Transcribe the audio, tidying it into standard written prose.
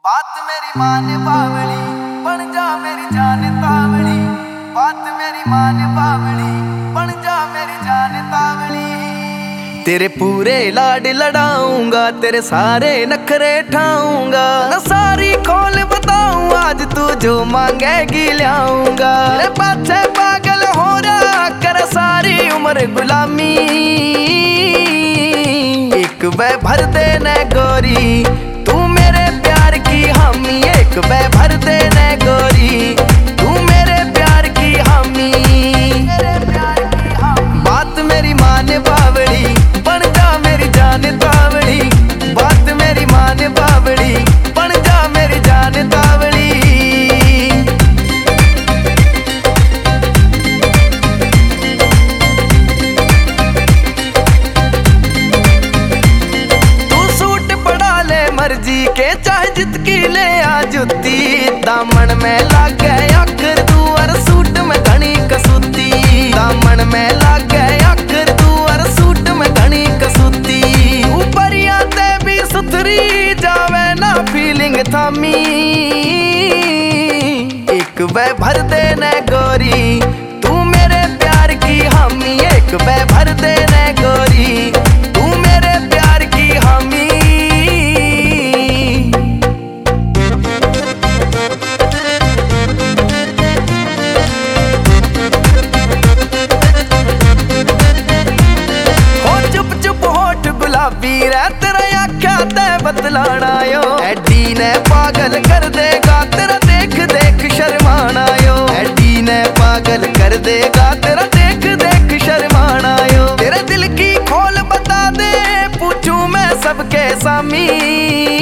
बात मेरी मान बावली बन जा मेरी जान तावली। बात मेरी मान बावली बन जा मेरी जान तावली। तेरे पूरे लाड लड़ाऊंगा, तेरे सारे नखरे ठाऊंगा, न सारी खोल बताऊं आज तू जो मांगेगी लियाऊंगा। तेरे पाछे पागल हो रहा कर सारी उम्र गुलामी, एक वे भर देने गोरी तू मेरे प्यार की हामी। एक वे भर देने गोरी तू मेरे प्यार की हामी। बात मेरी मान बावली बन जा मेरी जान तावली। बात मेरी मान बावली बन जा मेरी जान तावली। तू सूट पड़ा ले मर्जी के चाहे जित की ले आ जुती। दामन में लाग गए आखिर तू और सूट में घनी कसूती। दामन में लाग गए आखिर तू और सूट में घनी कसूती। ऊपरिया ते भी सुथरी जावे ना फीलिंग थामी, एक वे भर देने गोरी तू मेरे प्यार की हामी। एक वे भर देने गोरी तू मेरे प्यार की हामी। तेरा आख्या ते बतलाना यो एडी ने पागल कर देगा तेरा देख देख शर्माना यो। एडी ने पागल कर देगा तेरा देख देख शर्माना यो। तेरे दिल की खोल बता दे पूछूं मैं सबके सामी,